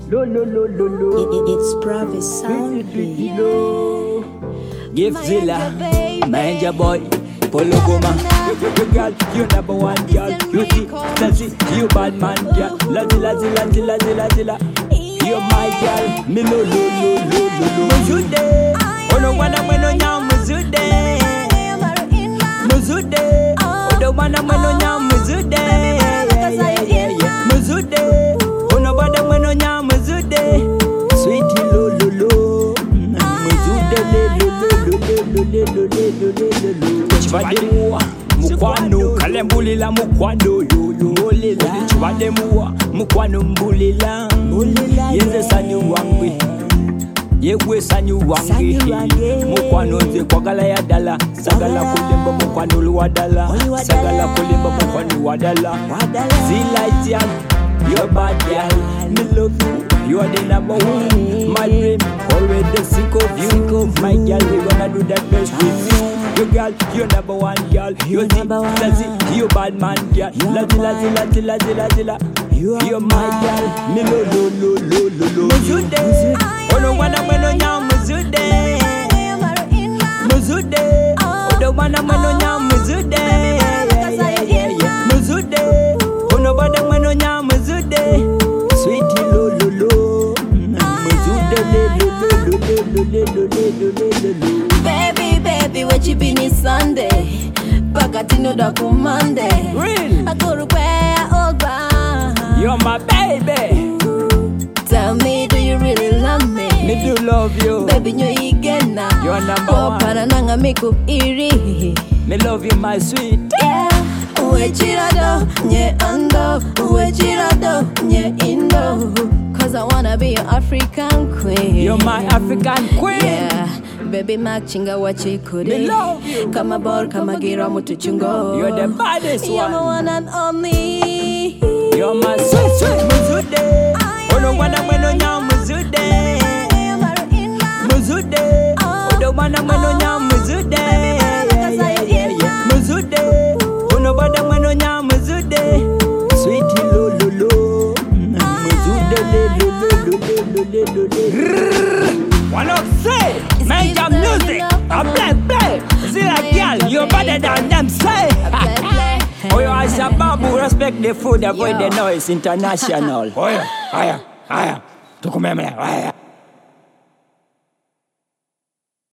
It's Pravi Sound. Give Zilla, mind your boy, Polo Goma. You girl, you number one girl. You see, that's it, you bad man girl. Lazilla. You're my girl, me lo. Muzude, ono wana mweno nya muzude. Muzude, ono wana mweno nya muzude. Muzude, ono wana mweno nya muzude. Sweetie lo. Muzude le. Chibademua, mukwano, kalembulila mukwano yo. Chibademua, mukwano mbulila. Yeze sanyu wangwe, yewe sanyu wangwe. Mukwano nze kwagala ya dala. Sagala kulimba mukwano luwadala. Sagala kulimba mukwano wadala. Zilla, you're bad girl, me love you. You are the number one, my dream. Already sick of you, my girl. We gonna do that best with you. You girl, you're number one girl. You're number one. That's it, you bad man girl. Lazilla. You're my girl, me lo. Muzude, ono wana mweno nya muzude. Muzude, ono wana mweno nya muzude. Muzude, ono wana mweno nya muzude. Sweetie lo. Muzude le. Baby, what you been is Sunday. Pakatino da Monday. Real, I go to where over. you're my baby. Tell me, do you really love me? Me do love you. Baby, you igena. You're number one. Parananga miku iri. Me love you, my sweet. Yeah. Uwe chirado, nye ando. Uwe chirado, nye indo. Cause I wanna be your African queen. You're my African queen. Yeah. Baby machinga wachikuri. Me love you. Kama bor, kama gira mutuchungo. You're the baddest You're my one. one and only. You're my sweet Muzude. Ono wana mweno nya muzude. Muzude, ono wana mweno nya muzude. Muzude, ono wana mweno nya muzude. Sweetie lo. Muzude le. One of say, make your music. I play. Zilla girl, you're better than them say. Oh, you as a babu, respect the food, avoid the noise, international. Oh, yeah, higher. Tukumemele, higher.